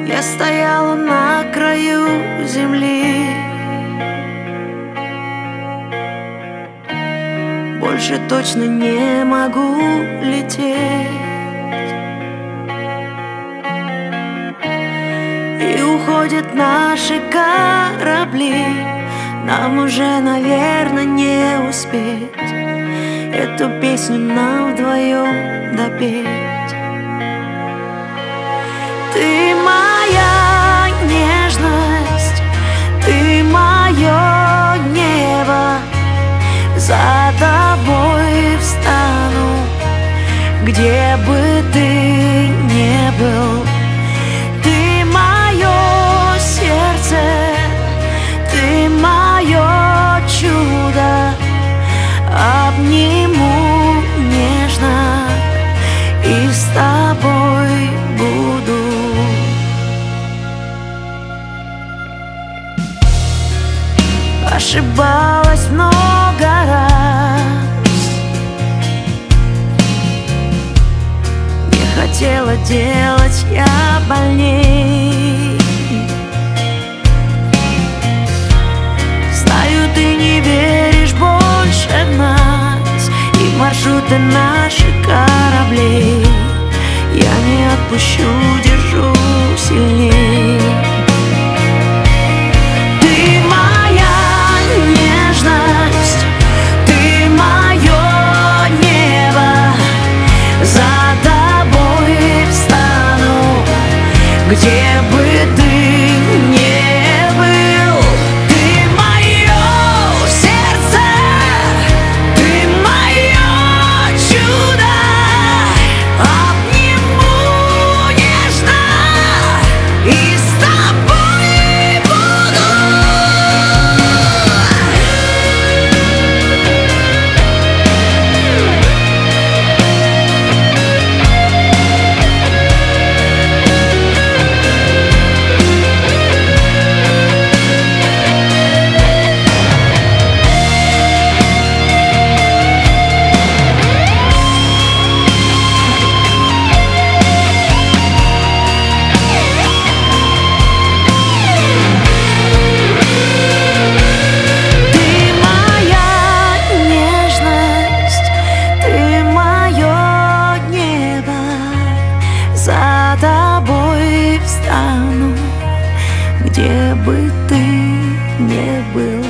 Я стояла на краю земли, больше точно не могу лететь. И уходят наши корабли, нам уже, наверное, не успеть эту песню нам вдвоем допеть. Ты моя нежность, ты мое небо, за тобой встану, где бы ты ни был. Ты мое сердце, ты мое чудо, обниму нежно и с тобой буду. Ошибалась много раз, не хотела делать я больней. Знаю, ты не веришь больше в нас и в маршруты наших кораблей. Я не отпущу, держу сильней. Где бы ты ни был, ты мое сердце, ты мое чудо, обниму нежно и с тобой буду. За тобой встану, где бы ты ни был.